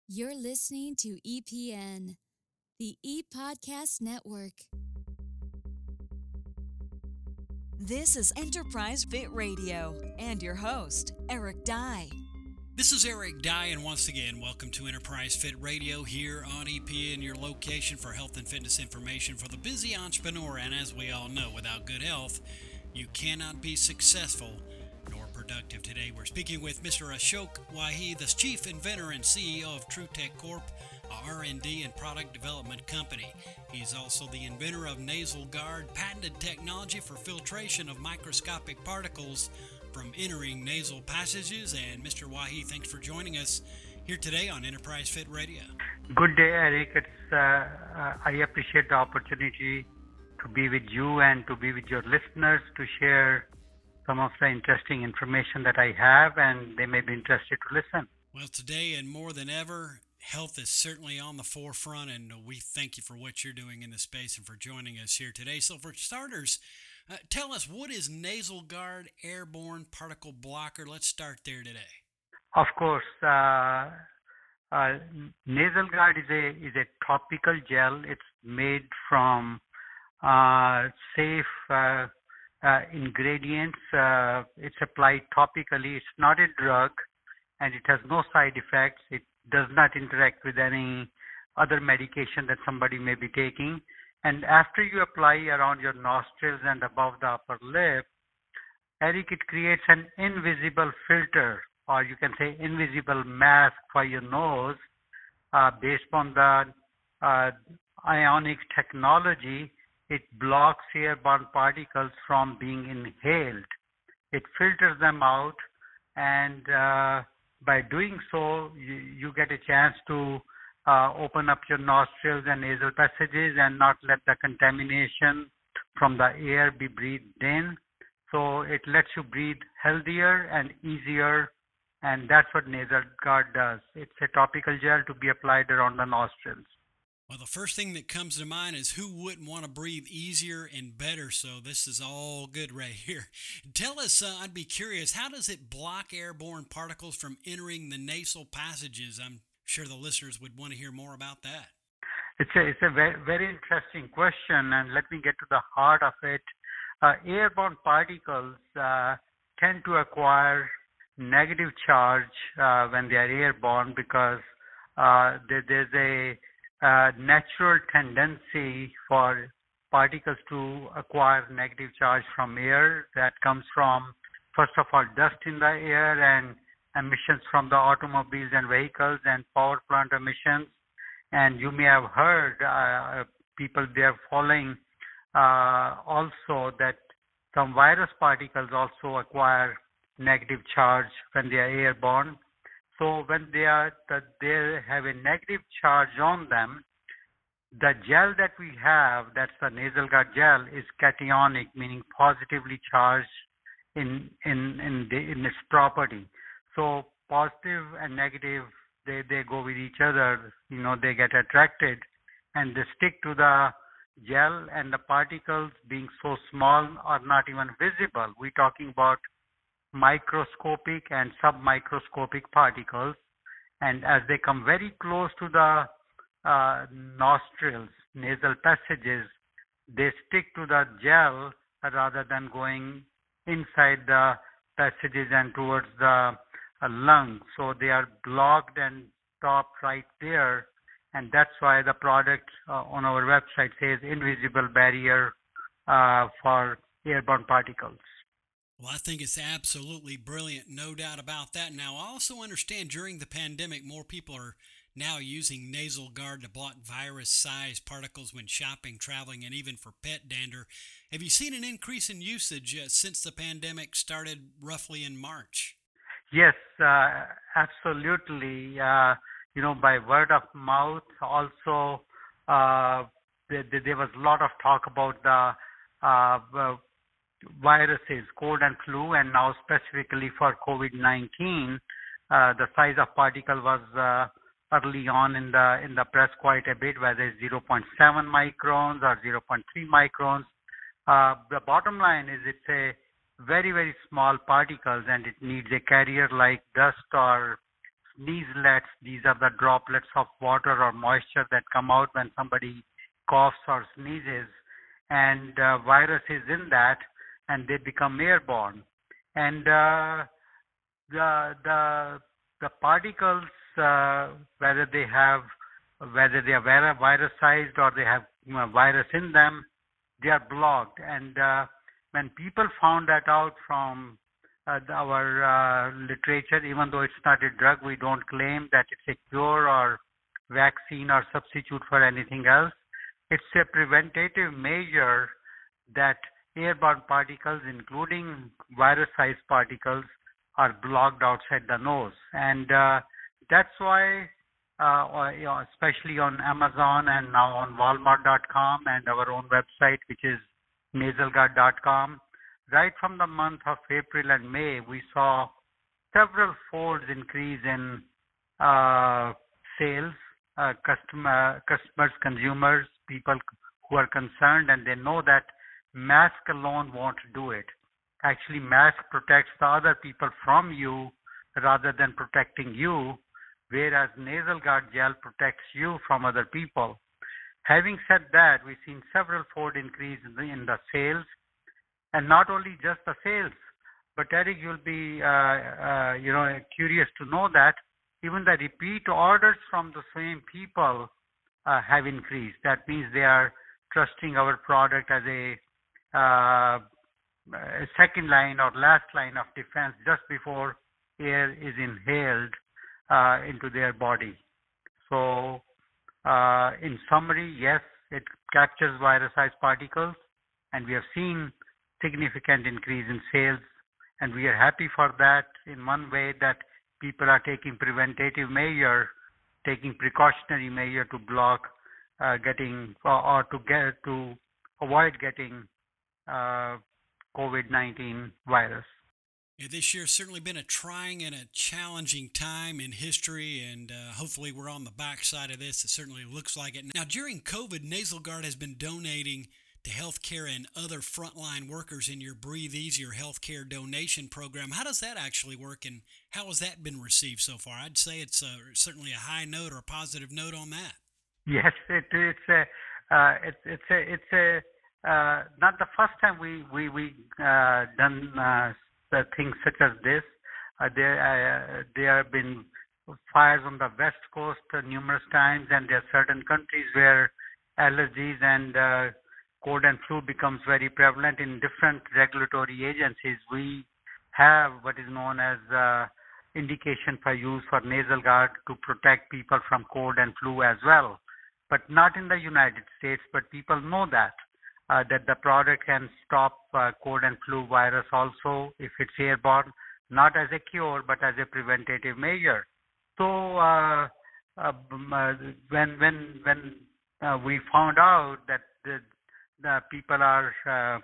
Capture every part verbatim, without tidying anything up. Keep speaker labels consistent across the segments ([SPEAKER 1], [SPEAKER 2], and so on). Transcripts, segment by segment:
[SPEAKER 1] You're listening to E P N, the E-Podcast Network.
[SPEAKER 2] This is Enterprise Fit Radio and your host, Eric Dye.
[SPEAKER 3] This is Eric Dye, and once again, welcome to Enterprise Fit Radio here on E P N, your location for health and fitness information for the busy entrepreneur. And as we all know, without good health, you cannot be successful nor productive. Today, we're speaking with Mister Ashok Wahi, the chief inventor and C E O of TrueTech Corp, a R and D and product development company. He's also the inventor of Nasal Guard, patented technology for filtration of microscopic particles from entering nasal passages. And Mister Wahi, thanks for joining us here today on Enterprise Fit Radio.
[SPEAKER 4] Good day, Eric. It's, uh, uh, I appreciate the opportunity to be with you and to be with your listeners to share some of the interesting information that I have, and they may be interested to listen.
[SPEAKER 3] Well, today and more than ever, health is certainly on the forefront, and we thank you for what you're doing in the space and for joining us here today. So for starters, uh, tell us, what is Nasal Guard Airborne Particle Blocker? Let's start there today.
[SPEAKER 4] Of course, uh, uh, Nasal Guard is a is a topical gel. It's made from uh, safe uh, uh, ingredients. Uh, it's applied topically. It's not a drug, and it has no side effects. It does not interact with any other medication that somebody may be taking. And after you apply around your nostrils and above the upper lip, Eric, it creates an invisible filter, or you can say invisible mask for your nose, uh, based on the uh, ionic technology. It blocks airborne particles from being inhaled. It filters them out, and uh, by doing so, you, you get a chance to uh, open up your nostrils and nasal passages and not let the contamination from the air be breathed in. So it lets you breathe healthier and easier, and that's what Nasal Guard does. It's a topical gel to be applied around the nostrils.
[SPEAKER 3] Well, the first thing that comes to mind is who wouldn't want to breathe easier and better? So this is all good right here. Tell us, uh, I'd be curious, how does it block airborne particles from entering the nasal passages? I'm sure the listeners would want to hear more about that.
[SPEAKER 4] It's a, it's a very, very interesting question, and let me get to the heart of it. Uh, airborne particles uh, tend to acquire negative charge uh, when they are airborne because uh, there, there's a uh, natural tendency for particles to acquire negative charge from air. That comes from, first of all, dust in the air and emissions from the automobiles and vehicles and power plant emissions. And you may have heard uh, people there following uh, also that some virus particles also acquire negative charge when they are airborne. So when they are that they have a negative charge on them, the gel that we have, that's the Nasal Guard gel, is cationic, meaning positively charged in in in, the, in its property. So positive and negative, they they go with each other. You know, they get attracted, and they stick to the gel, and the particles being so small are not even visible. We're talking about microscopic and submicroscopic particles, and as they come very close to the uh, nostrils, nasal passages, they stick to the gel rather than going inside the passages and towards the uh, lung. So they are blocked and stopped right there, and that's why the product uh, on our website says invisible barrier uh, for airborne particles.
[SPEAKER 3] Well, I think it's absolutely brilliant, no doubt about that. Now, I also understand during the pandemic, more people are now using Nasal Guard to block virus-sized particles when shopping, traveling, and even for pet dander. Have you seen an increase in usage uh, since the pandemic started roughly in March?
[SPEAKER 4] Yes, uh, absolutely. Uh, you know, by word of mouth, also, uh, there, there was a lot of talk about the uh, viruses, cold and flu, and now specifically for COVID nineteen, uh, the size of particle was uh, early on in the in the press quite a bit, whether it's zero point seven microns or zero point three microns. Uh, the bottom line is it's a very, very small particles, and it needs a carrier like dust or sneezelets. These are the droplets of water or moisture that come out when somebody coughs or sneezes, and uh, virus is in that, and they become airborne. And uh, the the the particles, uh, whether they have whether they are virusized or they have you know, virus in them, they are blocked. And uh, when people found that out from uh, our uh, literature, even though it's not a drug, we don't claim that it's a cure or vaccine or substitute for anything else. It's a preventative measure that airborne particles, including virus-sized particles, are blocked outside the nose. And uh, that's why, uh, you know, especially on Amazon and now on Walmart dot com and our own website, which is nasal guard dot com, right from the month of April and May, we saw several folds increase in uh, sales, uh, customer, customers, consumers, people who are concerned, and they know that mask alone won't do it. Actually, mask protects the other people from you rather than protecting you, whereas nasal guard gel protects you from other people. Having said that, we've seen several fold increase in the, in the sales, and not only just the sales, but Eric, you'll be uh, uh, you know curious to know that even the repeat orders from the same people uh, have increased. That means they are trusting our product as a uh, a second line or last line of defense just before air is inhaled uh, into their body. So, uh, in summary, yes, it captures virus-sized particles, and we have seen significant increase in sales, and we are happy for that in one way that people are taking preventative measure, taking precautionary measure to block uh, getting or, or to get to avoid getting uh, COVID nineteen virus.
[SPEAKER 3] Yeah, this year has certainly been a trying and a challenging time in history, and uh, hopefully we're on the backside of this. It certainly looks like it. Now, during COVID, Nasal Guard has been donating to healthcare and other frontline workers in your Breathe Easier healthcare donation program. How does that actually work, and how has that been received so far? I'd say it's a, certainly a high note or a positive note on that.
[SPEAKER 4] Yes, it, it's a, uh, it's it's a, it's a uh, not the first time we we we uh, done uh, the things such as this. Uh, there uh, there have been fires on the West Coast uh, numerous times, and there are certain countries where allergies and uh, cold and flu becomes very prevalent. In different regulatory agencies, we have what is known as uh, indication for use for nasal guard to protect people from cold and flu as well, but not in the United States. But people know that uh, that the product can stop uh, cold and flu virus also if it's airborne, not as a cure but as a preventative measure. So uh, uh, when when when uh, we found out that the, the people are uh,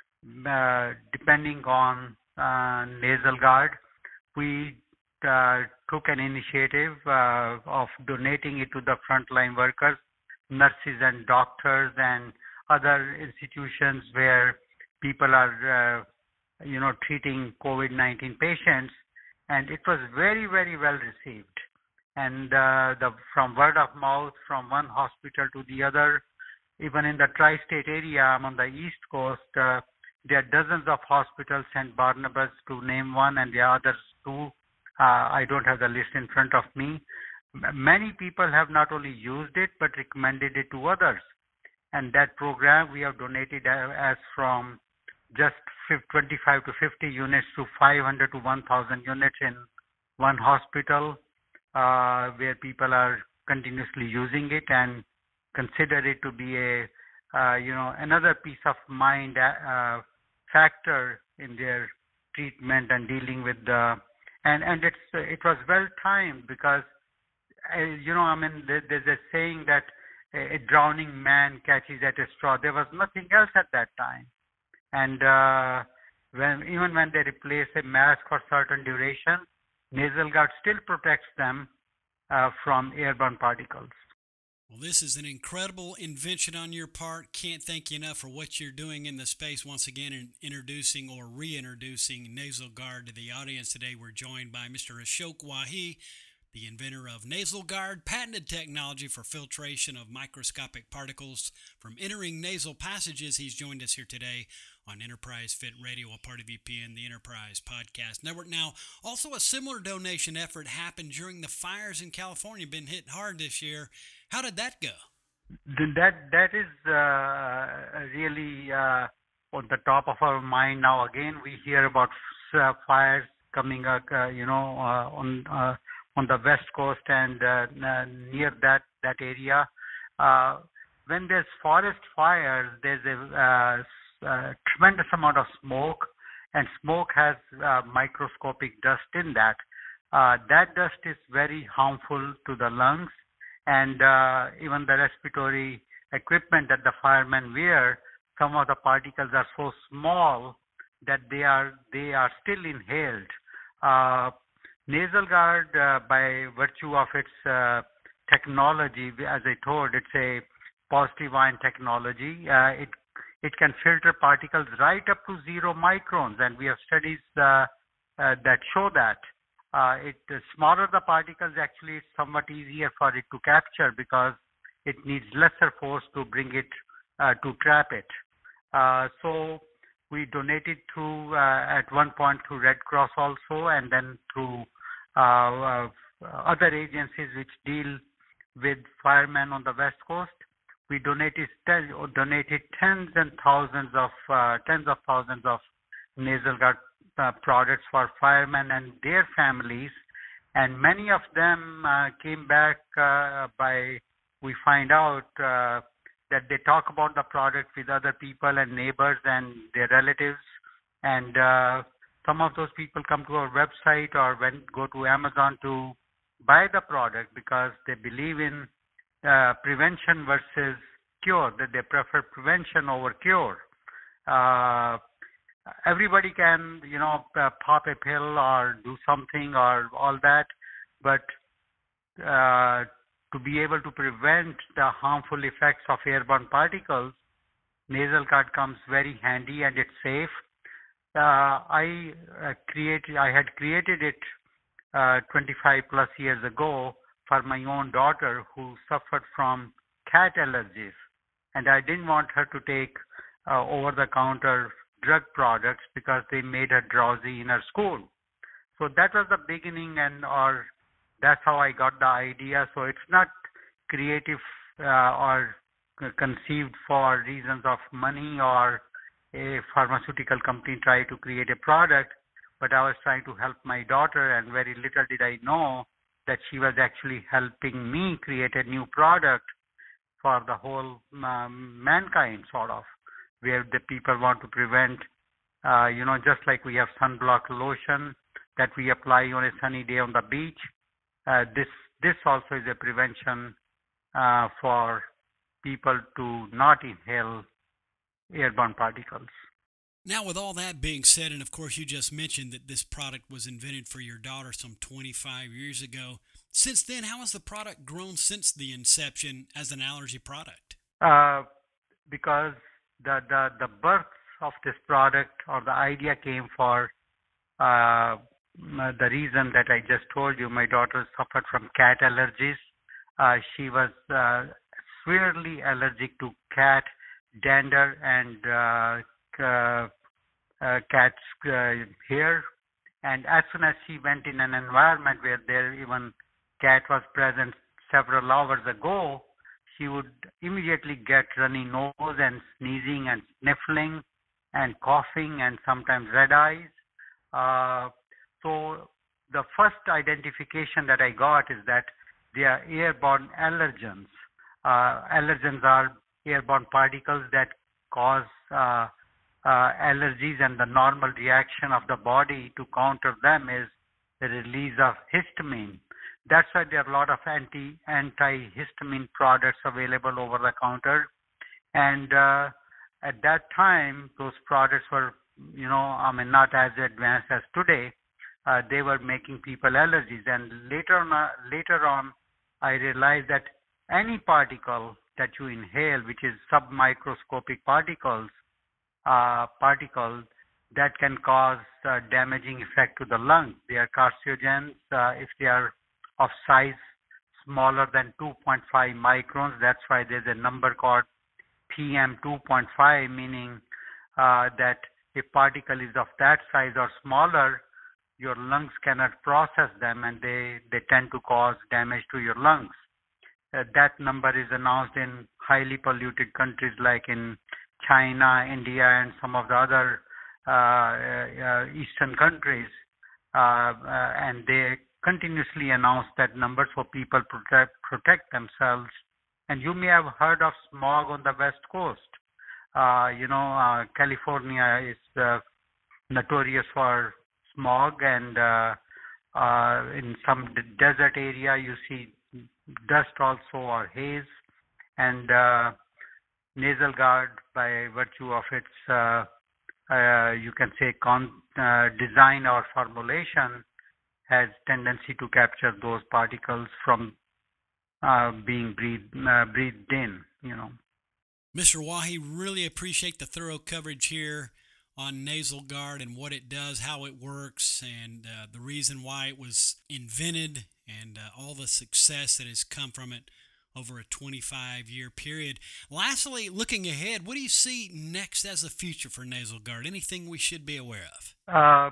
[SPEAKER 4] uh, depending on uh, nasal guard, we uh, took an initiative uh, of donating it to the frontline workers, nurses and doctors and other institutions where people are, uh, you know, treating COVID nineteen patients, and it was very, very well received. And uh, the from word of mouth from one hospital to the other, even in the tri-state area, I'm on the East Coast, uh, there are dozens of hospitals, Saint Barnabas to name one, and the others too. Uh, I don't have the list in front of me. Many people have not only used it, but recommended it to others. And that program we have donated as from just twenty-five to fifty units to five hundred to one thousand units in one hospital, uh, where people are continuously using it and consider it to be a, uh, you know, another peace of mind uh, factor in their treatment and dealing with the, and, and it's, it was well timed because, uh, you know, I mean, there, there's a saying that a, a drowning man catches at a straw. There was nothing else at that time. And uh, when even when they replace a mask for certain duration, nasal guard still protects them uh, from airborne particles.
[SPEAKER 3] Well, this is an incredible invention on your part. Can't thank you enough for what you're doing in the space once again in introducing or reintroducing Nasal Guard to the audience today. We're joined by Mister Ashok Wahi, the inventor of Nasal Guard, patented technology for filtration of microscopic particles from entering nasal passages. He's joined us here today on Enterprise Fit Radio, a part of E P N, the Enterprise Podcast Network. Now, also a similar donation effort happened during the fires in California, been hit hard this year. How did that go?
[SPEAKER 4] That that is uh, really uh, on the top of our mind now. Again, we hear about uh, fires coming up, uh, you know, uh, on uh, on the west coast and uh, near that that area. Uh, when there's forest fires, there's a uh, uh, tremendous amount of smoke, and smoke has uh, microscopic dust in that. Uh, that dust is very harmful to the lungs. And uh, even the respiratory equipment that the firemen wear, some of the particles are so small that they are they are still inhaled. Uh, Nasal Guard, uh, by virtue of its uh, technology, as I told, it's a positive ion technology. Uh, it it can filter particles right up to zero microns, and we have studies uh, uh, that show that. Uh, it the smaller the particles, actually it's somewhat easier for it to capture because it needs lesser force to bring it uh, to trap it. Uh, so we donated through uh, at one point through Red Cross also, and then through uh, uh, other agencies which deal with firemen on the West Coast. We donated donated tens and thousands of uh, tens of thousands of nasal guard Uh, products for firemen and their families, and many of them uh, came back uh, by, we find out uh, that they talk about the product with other people and neighbors and their relatives, and uh, some of those people come to our website or when go to Amazon to buy the product because they believe in uh, prevention versus cure, that they prefer prevention over cure. Uh, Everybody can, you know, uh, pop a pill or do something or all that, but uh, to be able to prevent the harmful effects of airborne particles, Nasal Guard comes very handy and it's safe. Uh, I uh, created, I had created it uh, twenty-five plus years ago for my own daughter who suffered from cat allergies, and I didn't want her to take uh, over-the-counter drug products because they made her drowsy in her school. So that was the beginning, and or that's how I got the idea. So it's not creative uh, or conceived for reasons of money or a pharmaceutical company try to create a product, but I was trying to help my daughter, and very little did I know that she was actually helping me create a new product for the whole um, mankind, sort of, where the people want to prevent, uh, you know, just like we have sunblock lotion that we apply on a sunny day on the beach. Uh, this this also is a prevention uh, for people to not inhale airborne particles.
[SPEAKER 3] Now, with all that being said, and of course you just mentioned that this product was invented for your daughter some twenty-five years ago. Since then, how has the product grown since the inception as an allergy product?
[SPEAKER 4] Uh, because The, the the birth of this product or the idea came for uh, the reason that I just told you. My daughter suffered from cat allergies. Uh, she was uh, severely allergic to cat dander and uh, uh, uh, cat's uh, hair. And as soon as she went in an environment where there even cat was present several hours ago, she would immediately get runny nose and sneezing and sniffling and coughing and sometimes red eyes. Uh, so the first identification that I got is that they are airborne allergens. Uh, allergens are airborne particles that cause uh, uh, allergies, and the normal reaction of the body to counter them is the release of histamine. That's why there are a lot of anti antihistamine products available over the counter, and uh, at that time, those products were, you know, I mean, not as advanced as today. Uh, they were making people allergies, and later on, uh, later on, I realized that any particle that you inhale, which is submicroscopic particles, uh, particles that can cause uh, damaging effect to the lungs. They are carcinogens uh, if they are of size smaller than two point five microns. That's why there's a number called P M two point five, meaning uh, that if particle is of that size or smaller, your lungs cannot process them and they, they tend to cause damage to your lungs. Uh, that number is announced in highly polluted countries like in China, India, and some of the other uh, uh, eastern countries. Uh, uh, and they continuously announce that number so people protect, protect themselves. And you may have heard of smog on the West Coast. Uh, you know, uh, California is uh, notorious for smog, and uh, uh, in some d- desert area you see dust also or haze. And uh, Nasal Guard, by virtue of its, uh, uh, you can say, con- uh, design or formulation, has tendency to capture those particles from uh, being breathed, uh, breathed in, you know.
[SPEAKER 3] Mister Wahi, really appreciate the thorough coverage here on Nasal Guard and what it does, how it works, and uh, the reason why it was invented, and uh, all the success that has come from it over a twenty-five year period. Lastly, looking ahead, what do you see next as the future for Nasal Guard? Anything we should be aware of?
[SPEAKER 4] Uh,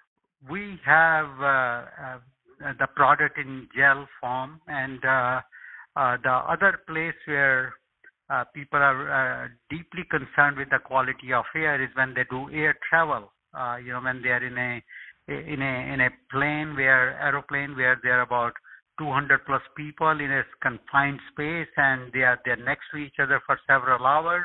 [SPEAKER 4] we have uh, uh, the product in gel form, and uh, uh, the other place where uh, people are uh, deeply concerned with the quality of air is when they do air travel. Uh, you know, when they are in a in a in a plane where aeroplane where there are about two hundred plus people in a confined space, and they are they're next to each other for several hours.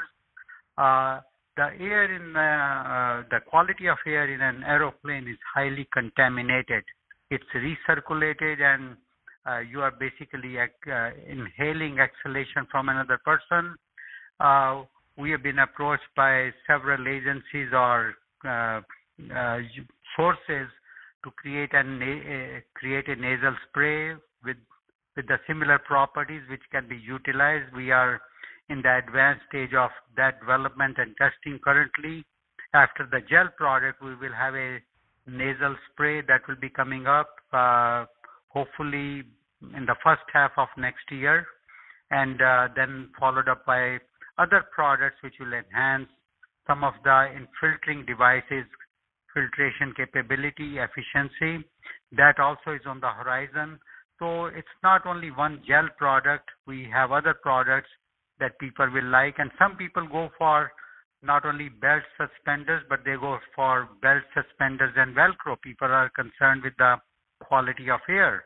[SPEAKER 4] Uh, the air in uh, uh, the quality of air in an aeroplane is highly contaminated. It's recirculated, and uh, you are basically uh, inhaling exhalation from another person. Uh, we have been approached by several agencies or uh, uh, sources to create a uh, create a nasal spray with with the similar properties which can be utilized. We are in the advanced stage of that development and testing currently. After the gel product, we will have a nasal spray that will be coming up, uh, hopefully in the first half of next year, and uh, then followed up by other products which will enhance some of the infiltrating devices, filtration capability, efficiency. That also is on the horizon. So it's not only one gel product. We have other products that people will like, and some people go for not only belt suspenders, but they go for belt suspenders and Velcro. People are concerned with the quality of air.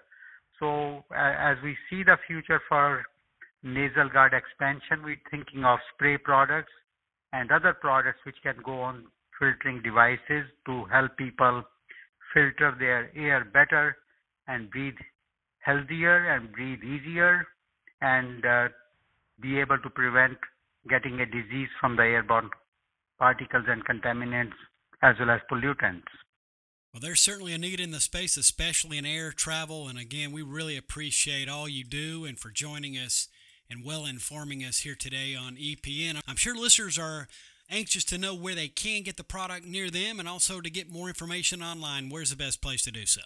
[SPEAKER 4] So uh, as we see the future for Nasal Guard expansion, we're thinking of spray products and other products which can go on filtering devices to help people filter their air better and breathe healthier and breathe easier, and uh, be able to prevent getting a disease from the airborne particles and contaminants as well as pollutants.
[SPEAKER 3] Well, there's certainly a need in the space, especially in air travel. And again, we really appreciate all you do and for joining us and well informing us here today on E P N. I'm sure listeners are anxious to know where they can get the product near them, and also to get more information online. Where's the best place to do so?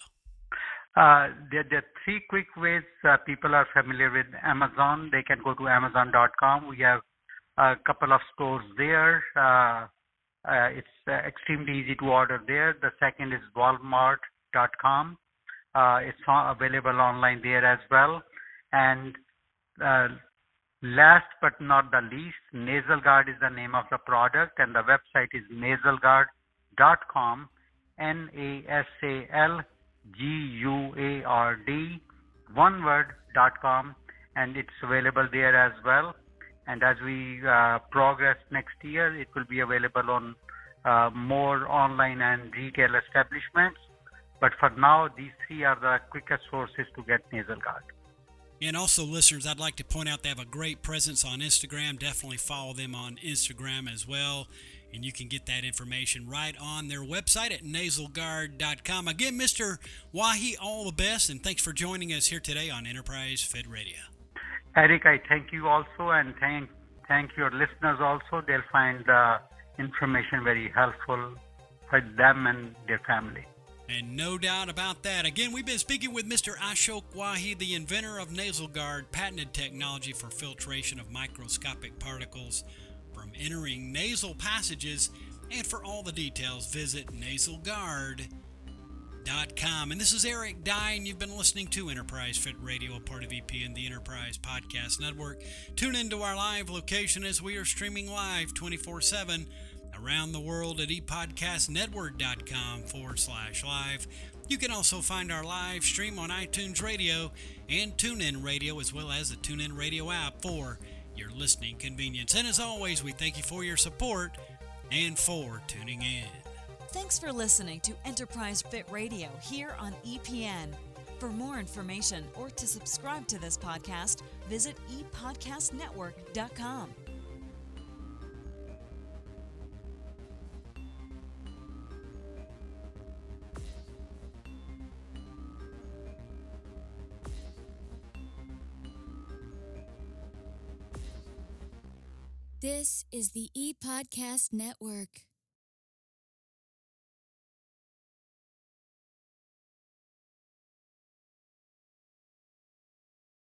[SPEAKER 4] Uh, there, there are three quick ways. Uh, people are familiar with Amazon. They can go to amazon dot com. We have a couple of stores there. Uh, uh, it's uh, extremely easy to order there. The second is walmart dot com. Uh, it's available online there as well. And uh, last but not the least, Nasal Guard is the name of the product, and the website is nasal guard dot com, N A S A L G U A R D, one word, dot com, and it's available there as well. And as we uh, progress next year, it will be available on uh, more online and retail establishments. But for now, these three are the quickest sources to get Nasal Guard.
[SPEAKER 3] And also, listeners, I'd like to point out they have a great presence on Instagram. Definitely follow them on Instagram as well. And you can get that information right on their website at nasal guard dot com. Again, Mister Wahi, all the best, and thanks for joining us here today on Enterprise Fit Radio.
[SPEAKER 4] Eric, I thank you also, and thank thank your listeners also. They'll find the information very helpful for them and their family.
[SPEAKER 3] And no doubt about that. Again, we've been speaking with Mister Ashok Wahi, the inventor of Nasal Guard, patented technology for filtration of microscopic particles from entering nasal passages. And for all the details, visit nasal guard dot com. And this is Eric Dye, and you've been listening to Enterprise Fit Radio, a part of E P N, the Enterprise Podcast Network. Tune into our live location as we are streaming live twenty-four seven around the world at epodcastnetwork.com forward slash live. You can also find our live stream on iTunes Radio and TuneIn Radio, as well as the TuneIn Radio app for your listening convenience. And as always, we thank you for your support and for tuning in.
[SPEAKER 2] Thanks for listening to Enterprise Fit Radio here on E P N. For more information or to subscribe to this podcast, visit e podcast network dot com.
[SPEAKER 1] This is the ePodcast Network.